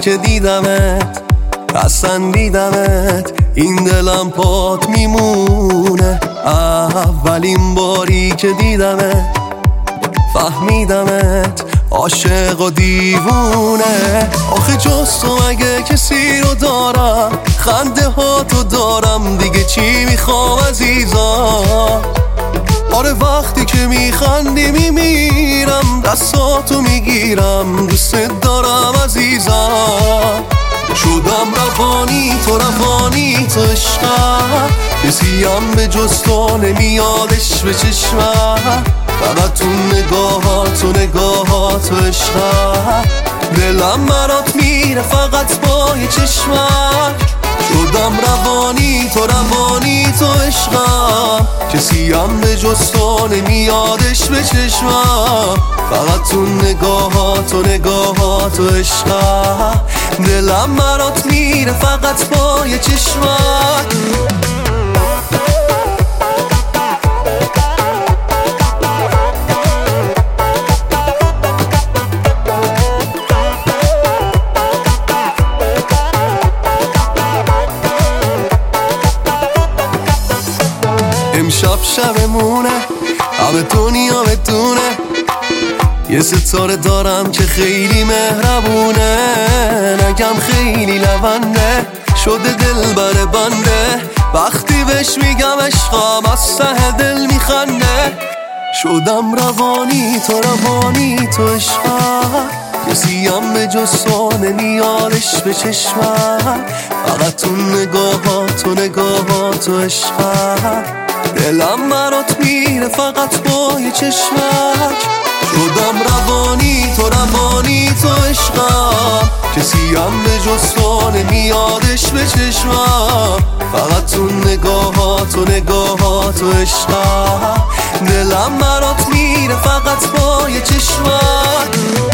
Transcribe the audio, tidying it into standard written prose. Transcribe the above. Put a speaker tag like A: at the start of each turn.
A: که دیدمت پسندیدمت این دلم پات میمونه. اولین باری که دیدمت فهمیدمت عاشق و دیوونه. آخه جز تو مگه کسی رو دارم؟ خنده ها تو دارم دیگه چی میخوام عزیزم؟ آره وقتی که میخندی میمیرم، دستاتو میگیرم، دوست دارم عزیزم. شدم روانی تو روانی تو عشقم، کسی هم به جز تو نمیادش به چشمم. فقط تو نگاهات و نگاهات و عشقم، دلم برات میره فقط با یه چشمک. شدم روانی تو روانی تو عشقم، کسی هم به جز تو نمیادش به چشمم. فقط تو نگاهات و نگاهات و عشقم، دلم برات میره فقط با یه چشمک. امشب شبمونه، همه دنیا بدونه یه ستاره دارم که خیلی مهربونه. نگم خیلی لونده، شده دل بر بنده، وقتی بهش میگم عشقم از ته دل میخنده. شدم روانی تو روانی تو عشقم، کسی هم به جز تو نمیادش به چشمم. فقط تو نگاهات و نگاهات و عشقم، دلم برات میره فقط با یه چشمک. شدم روانی تو روانی تو عشقم، کسی هم به جز تو نمیادش به چشمم. فقط تو نگاهات و نگاهات و عشقم، دلم برات میره فقط با یه چشمک.